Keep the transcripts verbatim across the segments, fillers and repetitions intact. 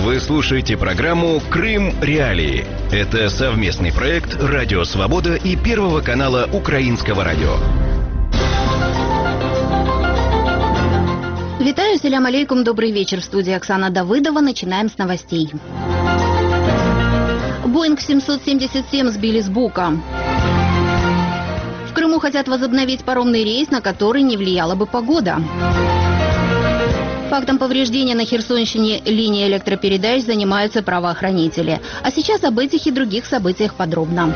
Вы слушаете программу «Крым. Реалии». Это совместный проект «Радио Свобода» и Первого канала Украинского радио. Витаю, салям алейкум, добрый вечер. В студии Оксана Давыдова. Начинаем с новостей. Боинг семьсот семьдесят семь сбили с Бука. В Крыму хотят возобновить паромный рейс, на который не влияла бы погода. Фактом повреждения на Херсонщине линии электропередач занимаются правоохранители. А сейчас об этих и других событиях подробно.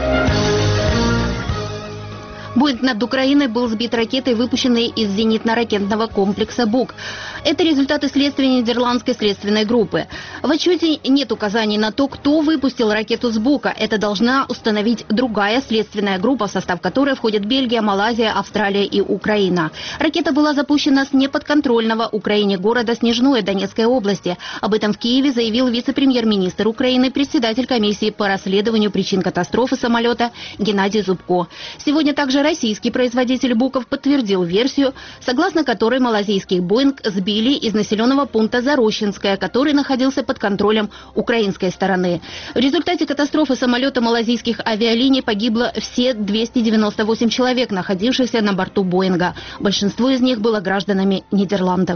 Боинг над Украиной был сбит ракетой, выпущенной из зенитно-ракетного комплекса «Бук». Это результаты следствия нидерландской следственной группы. В отчете нет указаний на то, кто выпустил ракету с «Бука». Это должна установить другая следственная группа, в состав которой входят Бельгия, Малайзия, Австралия и Украина. Ракета была запущена с неподконтрольного Украине города Снежное Донецкой области. Об этом в Киеве заявил вице-премьер-министр Украины, председатель комиссии по расследованию причин катастрофы самолета Геннадий Зубко. Сегодня также российский производитель «Буков» подтвердил версию, согласно которой малазийский «Боинг» сбили из населенного пункта Зарощенское, который находился под контролем украинской стороны. В результате катастрофы самолета малазийских авиалиний погибло все двести девяносто восемь человек, находившихся на борту «Боинга». Большинство из них было гражданами Нидерландов.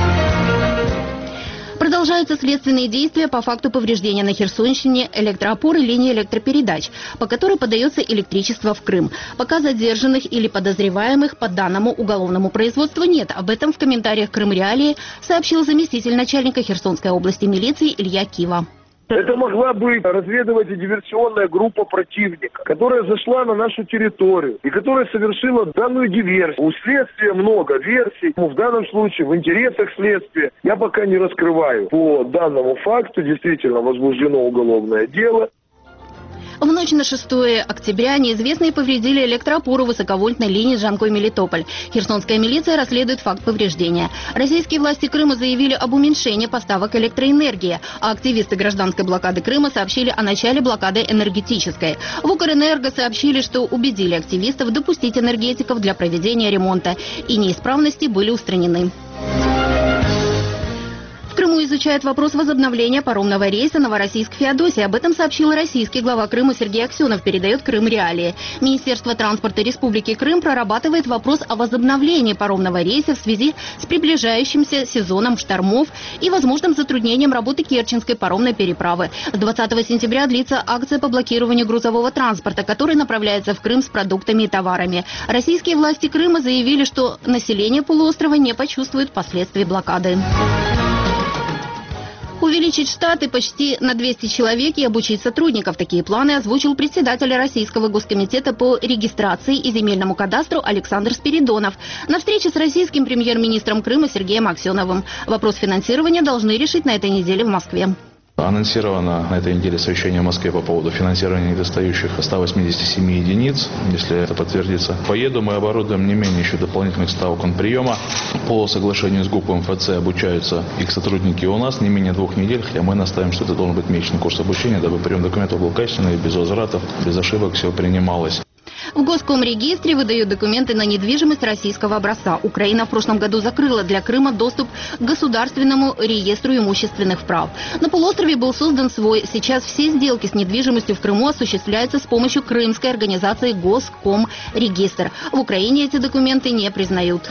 Продолжаются следственные действия по факту повреждения на Херсонщине электроопоры линии электропередач, по которой подается электричество в Крым. Пока задержанных или подозреваемых по данному уголовному производству нет. Об этом в комментариях «Крым. Реалии» сообщил заместитель начальника Херсонской области милиции Илья Кива. Это могла быть разведывать и диверсионная группа противника, которая зашла на нашу территорию и которая совершила данную диверсию. У следствия много версий. В данном случае в интересах следствия я пока не раскрываю. По данному факту действительно возбуждено уголовное дело. В ночь на шестое октября неизвестные повредили электроопору высоковольтной линии Джанкой-Мелитополь. Херсонская милиция расследует факт повреждения. Российские власти Крыма заявили об уменьшении поставок электроэнергии, а активисты гражданской блокады Крыма сообщили о начале блокады энергетической. В Укрэнерго сообщили, что убедили активистов допустить энергетиков для проведения ремонта, и неисправности были устранены. В Крыму изучают вопрос возобновления паромного рейса Новороссийск-Феодосия. Об этом сообщил российский глава Крыма Сергей Аксенов, передает «Крым. Реалии». Министерство транспорта Республики Крым прорабатывает вопрос о возобновлении паромного рейса в связи с приближающимся сезоном штормов и возможным затруднением работы Керченской паромной переправы. С двадцатого сентября длится акция по блокированию грузового транспорта, который направляется в Крым с продуктами и товарами. Российские власти Крыма заявили, что население полуострова не почувствует последствий блокады. Увеличить штаты почти на двести человек и обучить сотрудников. Такие планы озвучил председатель Российского госкомитета по регистрации и земельному кадастру Александр Спиридонов на встрече с российским премьер-министром Крыма Сергеем Аксеновым. Вопрос финансирования должны решить на этой неделе в Москве. Анонсировано на этой неделе совещание в Москве по поводу финансирования недостающих ста восьмидесяти семи единиц, если это подтвердится. Поеду, мы оборудуем не менее еще дополнительных ста окон приема. По соглашению с ГУП МФЦ обучаются их сотрудники у нас не менее двух недель, хотя мы настаиваем, что это должен быть месячный курс обучения, дабы прием документов был качественный, без возвратов, без ошибок все принималось. В Госкомрегистре выдают документы на недвижимость российского образца. Украина в прошлом году закрыла для Крыма доступ к государственному реестру имущественных прав. На полуострове был создан свой. Сейчас все сделки с недвижимостью в Крыму осуществляются с помощью крымской организации Госкомрегистр. В Украине эти документы не признают.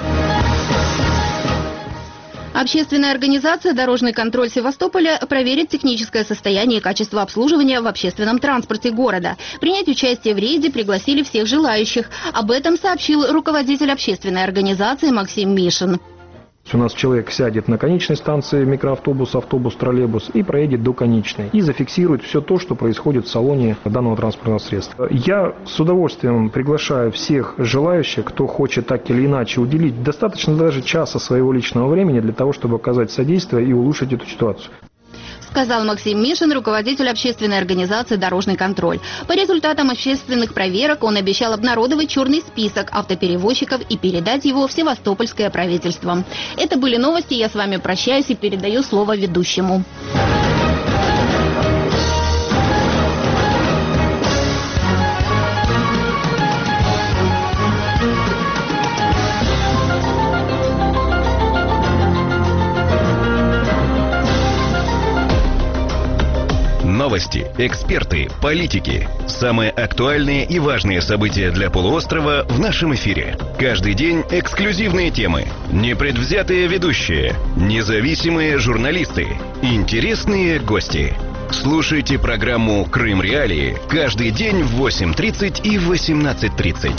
Общественная организация «Дорожный контроль Севастополя» проверит техническое состояние и качество обслуживания в общественном транспорте города. Принять участие в рейде пригласили всех желающих. Об этом сообщил руководитель общественной организации Максим Мишин. У нас человек сядет на конечной станции микроавтобус, автобус, троллейбус и проедет до конечной. И зафиксирует все то, что происходит в салоне данного транспортного средства. Я с удовольствием приглашаю всех желающих, кто хочет так или иначе уделить достаточно даже часа своего личного времени для того, чтобы оказать содействие и улучшить эту ситуацию. Сказал Максим Мишин, руководитель общественной организации «Дорожный контроль». По результатам общественных проверок он обещал обнародовать черный список автоперевозчиков и передать его в севастопольское правительство. Это были новости, я с вами прощаюсь и передаю слово ведущему. Новости, эксперты, политики. Самые актуальные и важные события для полуострова в нашем эфире. Каждый день эксклюзивные темы, непредвзятые ведущие, независимые журналисты, интересные гости. Слушайте программу «Крым Реалии» каждый день в восемь тридцать и восемнадцать тридцать.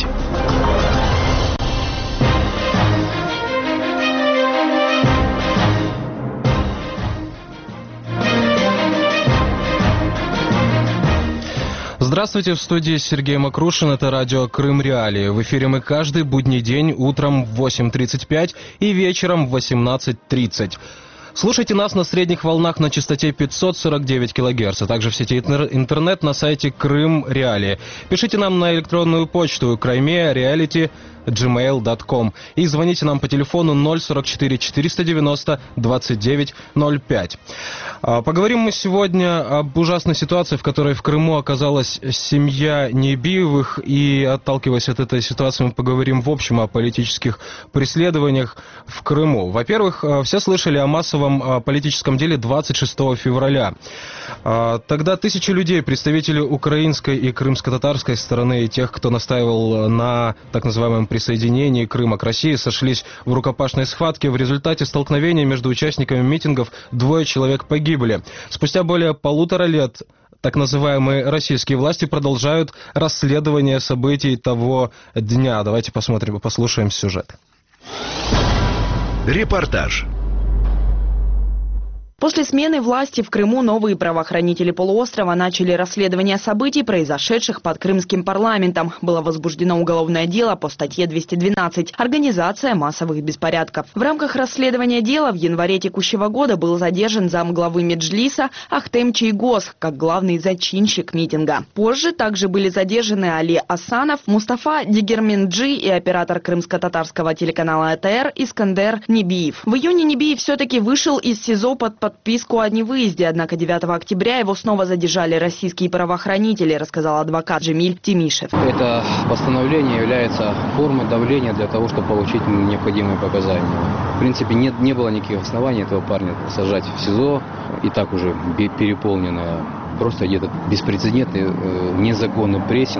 Здравствуйте, в студии Сергей Макрушин, это радио «Крым Реалии». В эфире мы каждый будний день утром в восемь тридцать пять и вечером в восемнадцать тридцать. Слушайте нас на средних волнах на частоте пятьсот сорок девять килогерц, а также в сети интернет на сайте Крым Реалии. Пишите нам на электронную почту крайме реалити джимейл точка ком и звоните нам по телефону ноль сорок четыре четыреста девяносто двадцать девять ноль пять. Поговорим мы сегодня об ужасной ситуации, в которой в Крыму оказалась семья Небиевых, и, отталкиваясь от этой ситуации, мы поговорим в общем о политических преследованиях в Крыму. Во-первых, все слышали о массовом политическом деле двадцать шестого февраля. Тогда тысячи людей, представители украинской и крымско-татарской стороны и тех, кто настаивал на так называемом присоединении Крыма к России, сошлись в рукопашной схватке. В результате столкновения между участниками митингов двое человек погибли. Спустя более полутора лет так называемые российские власти продолжают расследование событий того дня. Давайте посмотрим и послушаем сюжет. Репортаж. После смены власти в Крыму новые правоохранители полуострова начали расследование событий, произошедших под крымским парламентом. Было возбуждено уголовное дело по статье двести двенадцать «Организация массовых беспорядков». В рамках расследования дела в январе текущего года был задержан замглавы Меджлиса Ахтем Чийгоз как главный зачинщик митинга. Позже также были задержаны Али Асанов, Мустафа Дигерменджи и оператор крымско-татарского телеканала эй тэ эр Искандер Небиев. В июне Небиев все-таки вышел из СИЗО под подписку о невыезде, однако девятого октября его снова задержали российские правоохранители, рассказал адвокат Джемиль Тимишев. Это постановление является формой давления для того, чтобы получить необходимые показания. В принципе, нет, не было никаких оснований этого парня сажать в СИЗО, и так уже переполненное. Просто идет беспрецедентный, незаконный прессинг,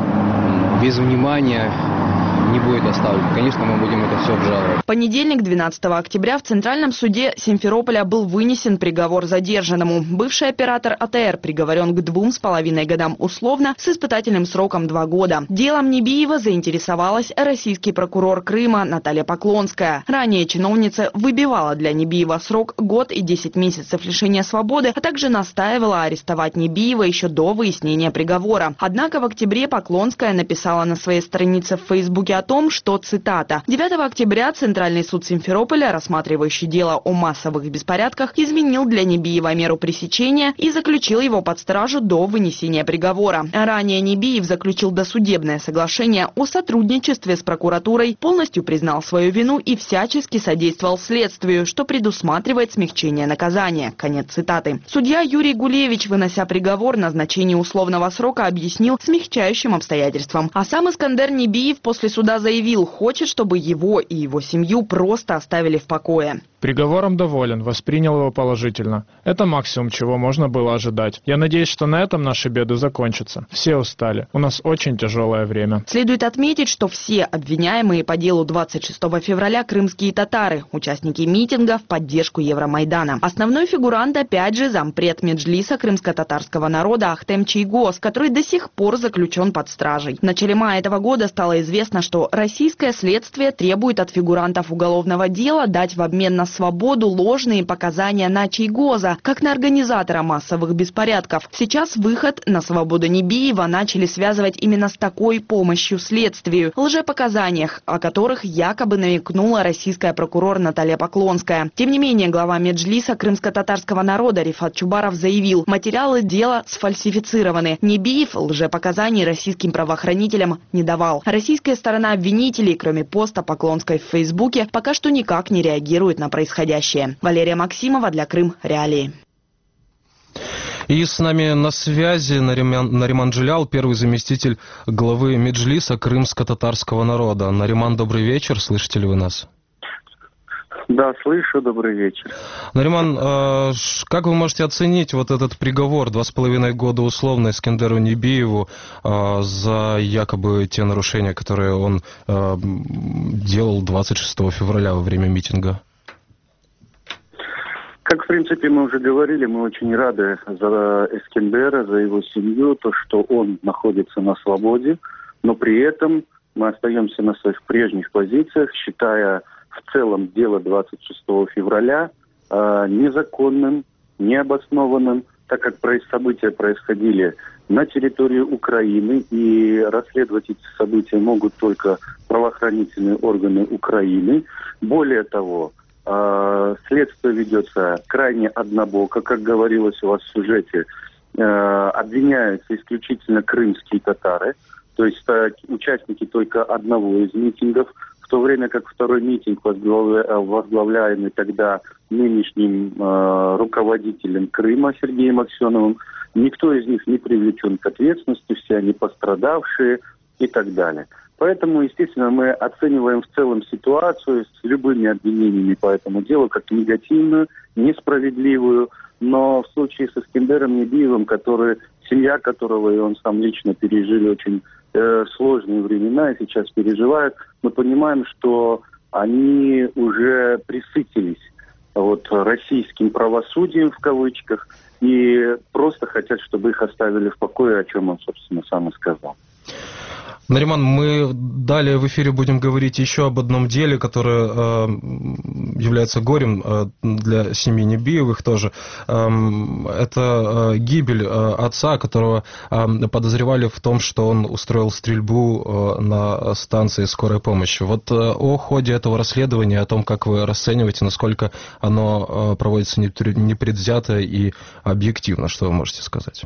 без внимания. Не будет оставлен. Конечно, мы будем это все обжаловать. В понедельник, двенадцатого октября, в Центральном суде Симферополя был вынесен приговор задержанному. Бывший оператор эй тэ эр приговорен к двум с половиной годам условно с испытательным сроком два года. Делом Небиева заинтересовалась российский прокурор Крыма Наталья Поклонская. Ранее чиновница выбивала для Небиева срок год и десять месяцев лишения свободы, а также настаивала арестовать Небиева еще до выяснения приговора. Однако в октябре Поклонская написала на своей странице в Фейсбуке о том, что, цитата, девятого октября Центральный суд Симферополя, рассматривающий дело о массовых беспорядках, изменил для Небиева меру пресечения и заключил его под стражу до вынесения приговора. Ранее Небиев заключил досудебное соглашение о сотрудничестве с прокуратурой, полностью признал свою вину и всячески содействовал следствию, что предусматривает смягчение наказания. Конец цитаты. Судья Юрий Гулевич, вынося приговор, назначение условного срока объяснил смягчающим обстоятельствам. А сам Искандер Небиев после суда заявил, хочет, чтобы его и его семью просто оставили в покое. Приговором доволен, воспринял его положительно. Это максимум, чего можно было ожидать. Я надеюсь, что на этом наши беды закончатся. Все устали. У нас очень тяжелое время. Следует отметить, что все обвиняемые по делу двадцать шестого февраля крымские татары, участники митинга в поддержку Евромайдана. Основной фигурант, опять же, зампред Меджлиса крымско-татарского народа Ахтем Чийгоз, который до сих пор заключен под стражей. В начале мая этого года стало известно, что российское следствие требует от фигурантов уголовного дела дать в обмен на свободу ложные показания на Чийгоза, как на организатора массовых беспорядков. Сейчас выход на свободу Небиева начали связывать именно с такой помощью следствию, лжепоказаниях, о которых якобы намекнула российская прокурор Наталья Поклонская. Тем не менее, глава Меджлиса крымско-татарского народа Рифат Чубаров заявил, материалы дела сфальсифицированы. Небиев лжепоказаний российским правоохранителям не давал. Российская сторона обвинителей, кроме поста Поклонской в Фейсбуке, пока что никак не реагирует на происходящее. Валерия Максимова для Крым Реалии. И с нами на связи Нариман, Нариман Джилял, первый заместитель главы Меджлиса крымско-татарского народа. Нариман, добрый вечер, слышите ли вы нас? Да, слышу, добрый вечер. Нариман, как вы можете оценить вот этот приговор, два с половиной года условно Искендеру Небиеву за якобы те нарушения, которые он делал двадцать шестого февраля во время митинга? Как, в принципе, мы уже говорили, мы очень рады за Искендера, за его семью, то, что он находится на свободе, но при этом мы остаемся на своих прежних позициях, считая в целом дело двадцать шестого февраля э, незаконным, необоснованным, так как события происходили на территории Украины, и расследовать эти события могут только правоохранительные органы Украины. Более того, э, следствие ведется крайне однобоко, как говорилось у вас в сюжете, э, обвиняются исключительно крымские татары, то есть э, участники только одного из митингов, в то время как второй митинг, возглавля... возглавляемый тогда нынешним э, руководителем Крыма Сергеем Аксеновым, никто из них не привлечен к ответственности, все они пострадавшие и так далее. Поэтому, естественно, мы оцениваем в целом ситуацию с любыми обвинениями по этому делу как негативную, несправедливую, но в случае с Искендером Небиевым, который, семья которого и он сам лично пережили очень э, сложные времена и сейчас переживают, мы понимаем, что они уже присытились вот, российским правосудием в кавычках и просто хотят, чтобы их оставили в покое, о чем он, собственно, сам и сказал. Нариман, мы далее в эфире будем говорить еще об одном деле, которое э, является горем э, для семьи Небиевых тоже. Э, это э, гибель э, отца, которого э, подозревали в том, что он устроил стрельбу э, на станции скорой помощи. Вот э, о ходе этого расследования, о том, как вы расцениваете, насколько оно э, проводится непредвзято и объективно, что вы можете сказать?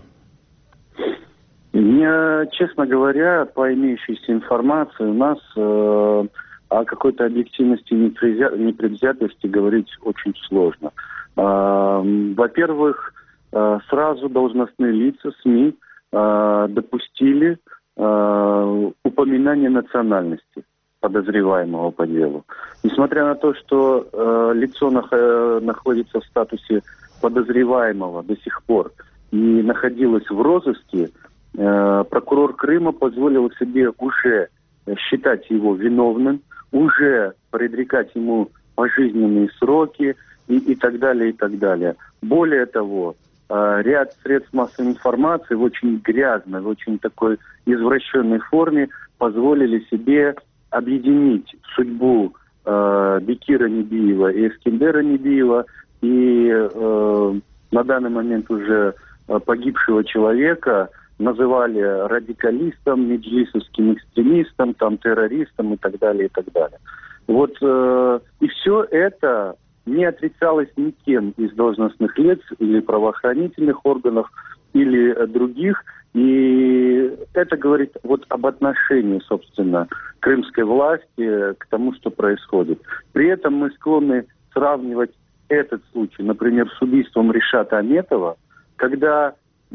Мне, честно говоря, по имеющейся информации, у нас э, о какой-то объективности и непредвзятости говорить очень сложно. Э, во-первых, э, сразу должностные лица СМИ э, допустили э, упоминание национальности подозреваемого по делу. Несмотря на то, что э, лицо нах- находится в статусе подозреваемого до сих пор и находилось в розыске, прокурор Крыма позволил себе уже считать его виновным, уже предрекать ему пожизненные сроки и, и так далее, и так далее. Более того, ряд средств массовой информации в очень грязной, в очень такой извращенной форме позволили себе объединить судьбу э, Бекира Небиева и Искендера Небиева и э, на данный момент уже погибшего человека называли радикалистом, меджлисовским экстремистом, там, террористом и так далее, и так далее. Вот, э, и все это не отрицалось никем из должностных лиц или правоохранительных органов, или э, других. И это говорит вот об отношении, собственно, крымской власти к тому, что происходит. При этом мы склонны сравнивать этот случай, например, с убийством Ришата Аметова, когда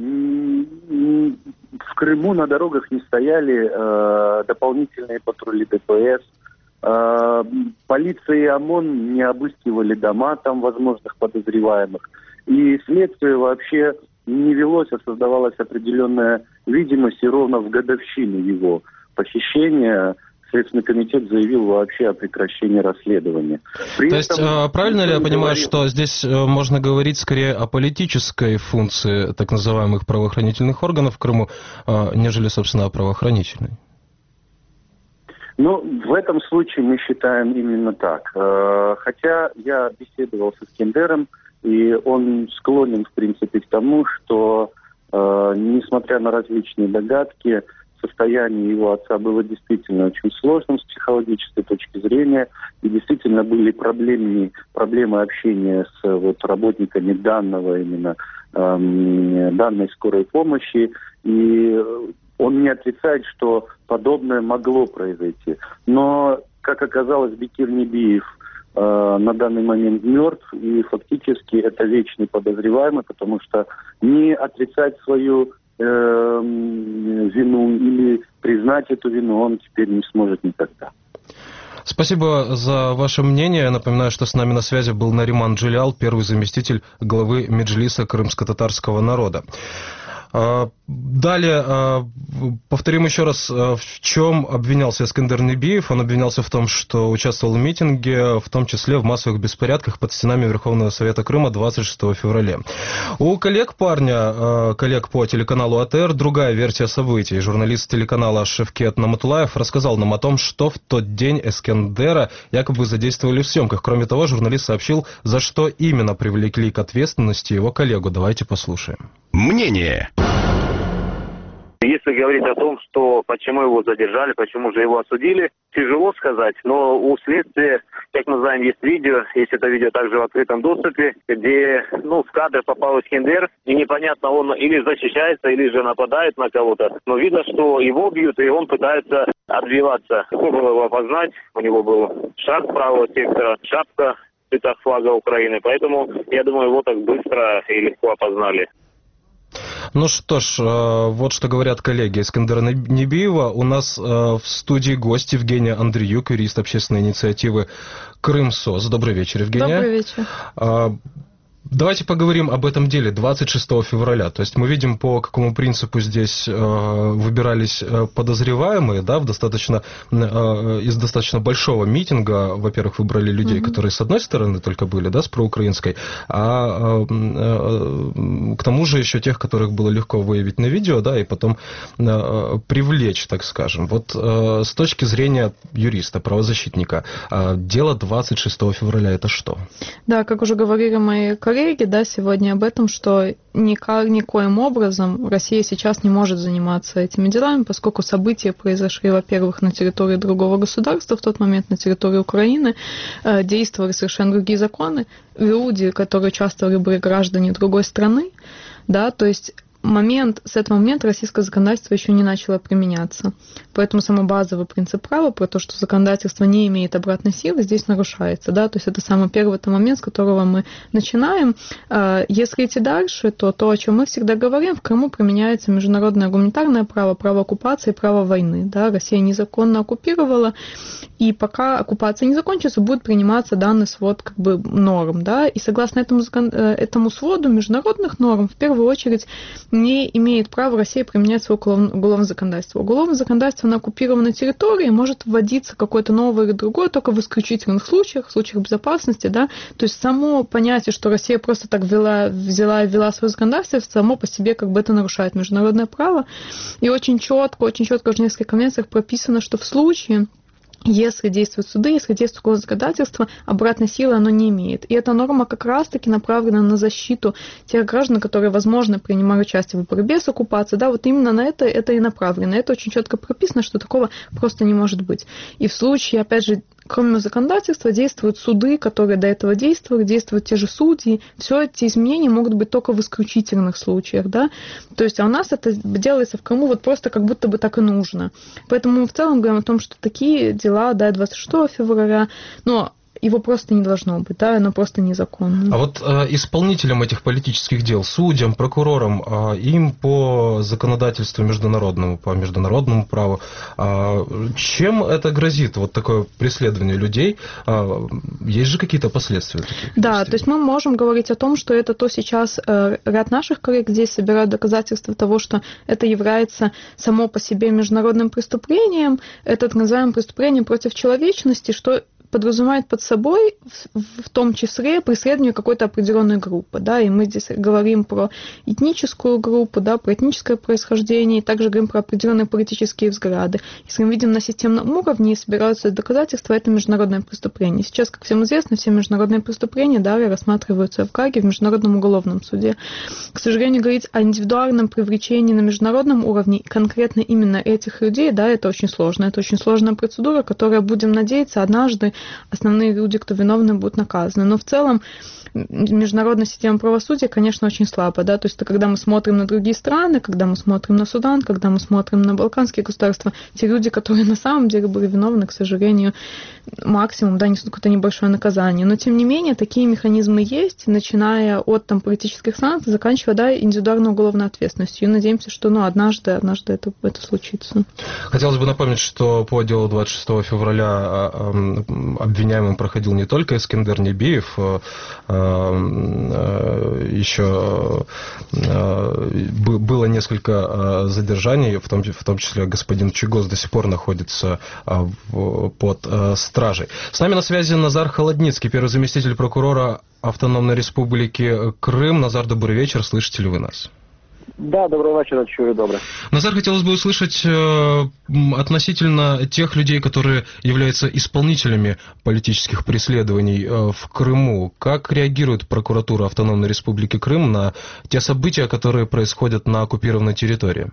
в Крыму на дорогах не стояли э, дополнительные патрули ДПС, э, полиция и ОМОН не обыскивали дома там возможных подозреваемых. И следствие вообще не велось, а создавалась определенная видимость, и ровно в годовщину его похищения Следственный комитет заявил вообще о прекращении расследования. При То этом, есть, правильно ли я понимаю, говорил... что здесь можно говорить скорее о политической функции так называемых правоохранительных органов в Крыму, нежели, собственно, о правоохранительной? Ну, в этом случае мы считаем именно так. Хотя я беседовал с Искендером, и он склонен, в принципе, к тому, что, несмотря на различные догадки, состояние его отца было действительно очень сложным с психологической точки зрения, и действительно были проблемы, проблемы общения с вот, работниками данного именно эм, данной скорой помощи, и он не отрицает, что подобное могло произойти. Но, как оказалось, Бекир Небиев э, на данный момент мертв, и фактически это вечный подозреваемый, потому что не отрицать свою вину или признать эту вину он теперь не сможет никогда. Спасибо за ваше мнение. Напоминаю, что с нами на связи был Нариман Джилял, первый заместитель главы Меджлиса крымско-татарского народа. Далее, повторим еще раз, в чем обвинялся Эскендер Небиев. Он обвинялся в том, что участвовал в митинге, в том числе в массовых беспорядках под стенами Верховного Совета Крыма двадцать шестого февраля. У коллег парня, коллег по телеканалу АТР, другая версия событий. Журналист телеканала Шевкет Наматулаев рассказал нам о том, что в тот день Эскендера якобы задействовали в съемках. Кроме того, журналист сообщил, за что именно привлекли к ответственности его коллегу. Давайте послушаем. Мнение. Если говорить о том, что почему его задержали, почему же его осудили, тяжело сказать, но у следствия, как мы знаем, есть видео, есть это видео также в открытом доступе, где, ну, в кадр попал Эскендер, и непонятно, он или защищается, или же нападает на кого-то, но видно, что его бьют, и он пытается отбиваться. Легко было его опознать, у него был шаг правого сектора, шапка в цветах флага Украины, поэтому, я думаю, его так быстро и легко опознали. Ну что ж, вот что говорят коллеги Эскендера Небиева. У нас в студии гость Евгения Андреюк, юрист общественной инициативы «Крымсос». Добрый вечер, Евгения. Добрый вечер. Давайте поговорим об этом деле двадцать шестого февраля. То есть мы видим, по какому принципу здесь э, выбирались подозреваемые, да, в достаточно, э, из достаточно большого митинга. Во-первых, выбрали людей, mm-hmm. которые с одной стороны только были, да, с проукраинской, а э, э, к тому же еще тех, которых было легко выявить на видео, да, и потом э, привлечь, так скажем. Вот э, с точки зрения юриста, правозащитника, э, дело двадцать шестого февраля это что? Да, как уже говорили мои коллеги, да, сегодня об этом, что никак, никоим образом Россия сейчас не может заниматься этими делами, поскольку события произошли, во-первых, на территории другого государства, в тот момент на территории Украины, э, действовали совершенно другие законы, люди, которые участвовали, были граждане другой страны, да, то есть момент, с этого момента российское законодательство еще не начало применяться. Поэтому самый базовый принцип права про то, что законодательство не имеет обратной силы, здесь нарушается. Да? То есть это самый первый момент, с которого мы начинаем. Если идти дальше, то то, о чем мы всегда говорим, в Крыму применяется международное гуманитарное право, право оккупации и право войны. Да? Россия незаконно оккупировала, и пока оккупация не закончится, будет приниматься данный свод как бы норм. Да? И согласно этому, этому своду международных норм, в первую очередь, не имеет права Россия применять свое уголовное законодательство. Уголовное законодательство на оккупированной территории может вводиться какое-то новое или другое только в исключительных случаях, в случаях безопасности. Да? То есть само понятие, что Россия просто так ввела, взяла и ввела свое законодательство, само по себе как бы это нарушает международное право. И очень четко, очень четко в Женевских конвенциях прописано, что в случае, если действуют суды, если действует уголовное законодательство, обратной силы оно не имеет. И эта норма как раз-таки направлена на защиту тех граждан, которые, возможно, принимают участие в борьбе с оккупацией. Да, вот именно на это это и направлено. Это очень четко прописано, что такого просто не может быть. И в случае, опять же, кроме законодательства, действуют суды, которые до этого действовали, действуют те же судьи. Все эти изменения могут быть только в исключительных случаях. Да? То есть, а у нас это делается в Крыму вот просто как будто бы так и нужно. Поэтому мы в целом говорим о том, что такие дела, да, двадцать шестого февраля, но его просто не должно быть, да, оно просто незаконно. А вот э, исполнителям этих политических дел, судьям, прокурорам, э, им по законодательству международному, по международному праву, э, чем это грозит, вот такое преследование людей? Э, есть же какие-то последствия? Таких да, действий? То есть мы можем говорить о том, что это то сейчас э, ряд наших коллег здесь собирают доказательства того, что это является само по себе международным преступлением, это так называемое преступление против человечности, что подразумевает под собой в том числе преследование какой-то определенной группы, да, и мы здесь говорим про этническую группу, да, про этническое происхождение, и также говорим про определенные политические взгляды. Если мы видим на системном уровне и собираются доказательства, это международное преступление. Сейчас, как всем известно, все международные преступления далее рассматриваются в Гааге в Международном уголовном суде. К сожалению, говорить о индивидуальном привлечении на международном уровне конкретно именно этих людей, да, это очень сложно. Это очень сложная процедура, которая, будем надеяться, однажды основные люди, кто виновны, будут наказаны. Но в целом международная система правосудия, конечно, очень слабая, да, то есть это когда мы смотрим на другие страны, когда мы смотрим на Судан, когда мы смотрим на балканские государства, те люди, которые на самом деле были виновны, к сожалению, максимум, да, несут какое-то небольшое наказание. Но, тем не менее, такие механизмы есть, начиная от там, политических санкций, заканчивая, да, индивидуальной уголовной ответственностью. И надеемся, что, ну, однажды, однажды это, это случится. Хотелось бы напомнить, что по делу двадцать шестого февраля обвиняемым проходил не только Эскендер Небиев, еще было несколько задержаний, в том, в том числе господин Чигоз до сих пор находится под стражей. С нами на связи Назар Холодницкий, первый заместитель прокурора Автономной Республики Крым. Назар, добрый вечер, слышите ли вы нас? Да, доброго вечера, чую, добро. Назар, хотелось бы услышать э, относительно тех людей, которые являются исполнителями политических преследований э, в Крыму. Как реагирует прокуратура Автономной Республики Крым на те события, которые происходят на оккупированной территории?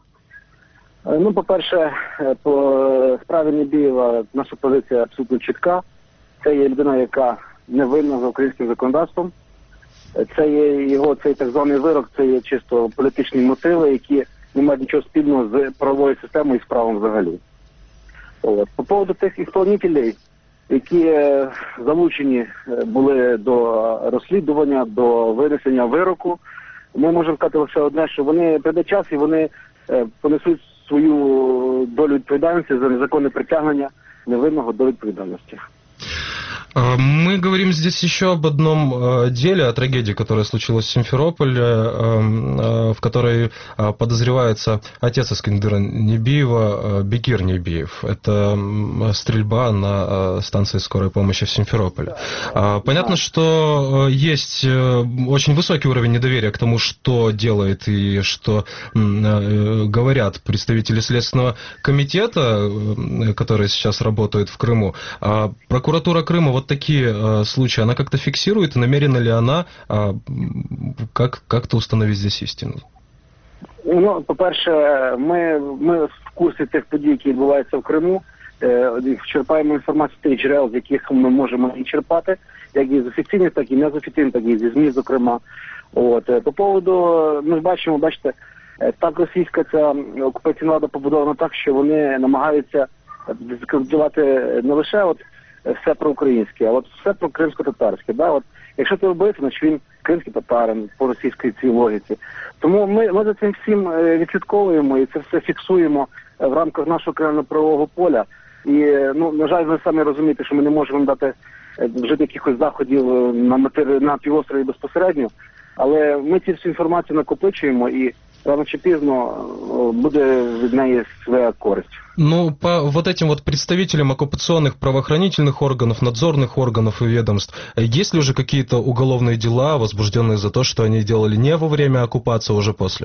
Ну, по-перше, по справі Небієва наша позиція абсолютно чітка. Це є людина, яка невинна за українським законодавством. Це є його цей так званий вирок, це є чисто політичні мотиви, які не мають нічого спільного з правовою системою і з правом взагалі. От. По поводу тих ісполнителів, які залучені були до розслідування, до винесення вироку, ми можемо сказати лише одне, що вони прийде час і вони понесуть свою долю відповідальності за незаконне притягнення невинного до відповідальності. Мы говорим здесь еще об одном деле, о трагедии, которая случилась в Симферополе, в которой подозревается отец Эскендера Небиева, Бекир Небиев. Это стрельба на станции скорой помощи в Симферополе. Понятно, что есть очень высокий уровень недоверия к тому, что делает и что говорят представители Следственного комитета, которые сейчас работают в Крыму. Прокуратура Крыма вот такие э, случаи, она как-то фиксирует, и намерена ли она э, как, как-то установить здесь істину? Ну, по-перше, ми, ми в курсі тих подій, які відбуваються в Криму, е, черпаємо інформацію з тих джерел, з яких ми можемо її черпати, як і з офіційних, так і не з офіційних, так і зі ЗМІ, зокрема. От. По поводу, ми ж бачимо, бачите, так російська ця окупаційна влада побудована так, що вони намагаються дискредитувати не лише от все про українське, а от все про кримсько-татарське. Да? От, якщо ти вбився, значить він кримський татарин по російській цій логіці. Тому ми, ми за цим всім відслідковуємо і це все фіксуємо в рамках нашого кримінально-правового поля. І, ну, на жаль, ви самі розумієте, що ми не можемо дати вжити якихось заходів на, матері... на півострові безпосередньо, але ми цю всю інформацію накопичуємо і рано чи пізно буде від неї своя користь. Ну, по вот этим вот представителям оккупационных правоохранительных органов, надзорных органов и ведомств, есть ли уже какие-то уголовные дела, возбужденные за то, что они делали не во время оккупации, а уже после?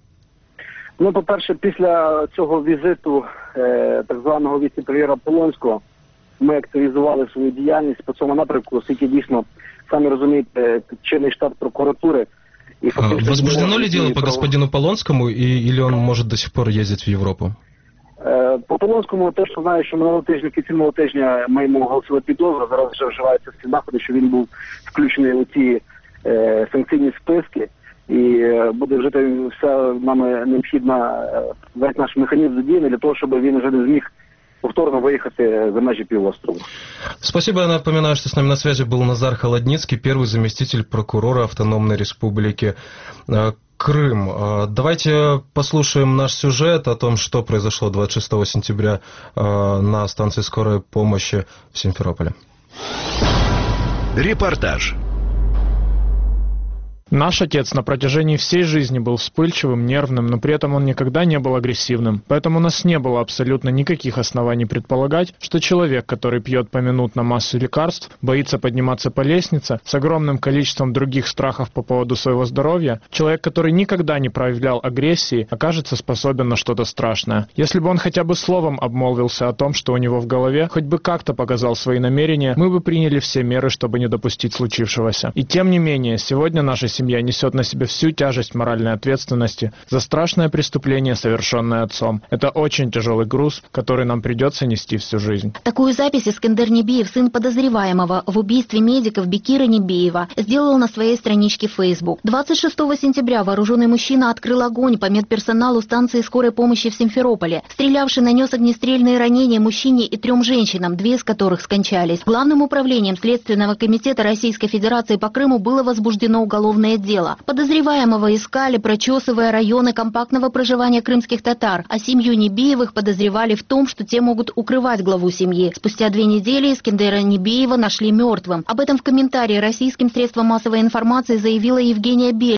Ну, по-перше, після цього візиту е, так званого віце-прем'єра Полонського ми активізували свою діяльність по цьому напрямку, оскільки дійсно, самі розумієте, чинний штат прокуратури. И возбуждено ли дело по господину Полонскому, и, или он может до сих пор ездить в Европу? По Полонському те, що знаю, що минулого тижня, кінці минулого тижня ми йому оголосили підозру, зараз вже вживаються всі заходи, що він був включений у ті е, санкційні списки, і е, буде вжити вся нами необхідна весь наш механізм задіяний для того, щоб він вже не зміг повторно выехать за межи півострова. Спасибо. Я напоминаю, что с нами на связи был Назар Холодницкий, первый заместитель прокурора Автономной Республики Крым. Давайте послушаем наш сюжет о том, что произошло двадцать шестого сентября на станции скорой помощи в Симферополе. Репортаж. Наш отец на протяжении всей жизни был вспыльчивым, нервным, но при этом он никогда не был агрессивным. Поэтому у нас не было абсолютно никаких оснований предполагать, что человек, который пьет поминутно массу лекарств, боится подниматься по лестнице, с огромным количеством других страхов по поводу своего здоровья, человек, который никогда не проявлял агрессии, окажется способен на что-то страшное. Если бы он хотя бы словом обмолвился о том, что у него в голове, хоть бы как-то показал свои намерения, мы бы приняли все меры, чтобы не допустить случившегося. И тем не менее, сегодня наша семья несет на себе всю тяжесть моральной ответственности за страшное преступление, совершенное отцом. Это очень тяжелый груз, который нам придется нести всю жизнь. Такую запись Искендер Небиев, сын подозреваемого в убийстве медиков Бекира Небиева, сделал на своей страничке в Facebook. двадцать шестого сентября вооруженный мужчина открыл огонь по медперсоналу станции скорой помощи в Симферополе. Стрелявший нанес огнестрельные ранения мужчине и трем женщинам, две из которых скончались. Главным управлением Следственного комитета Российской Федерации по Крыму было возбуждено уголовное дело. Подозреваемого искали, прочесывая районы компактного проживания крымских татар, а семью Небиевых подозревали в том, что те могут укрывать главу семьи. Спустя две недели Искендера Небиева нашли мертвым. Об этом в комментарии российским средствам массовой информации заявила Евгения Бель.